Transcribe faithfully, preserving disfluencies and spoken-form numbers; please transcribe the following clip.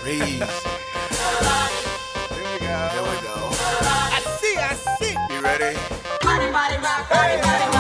Crazy. Here we go. Here we go. I see, I see. You ready? Body, body, rock, body, body,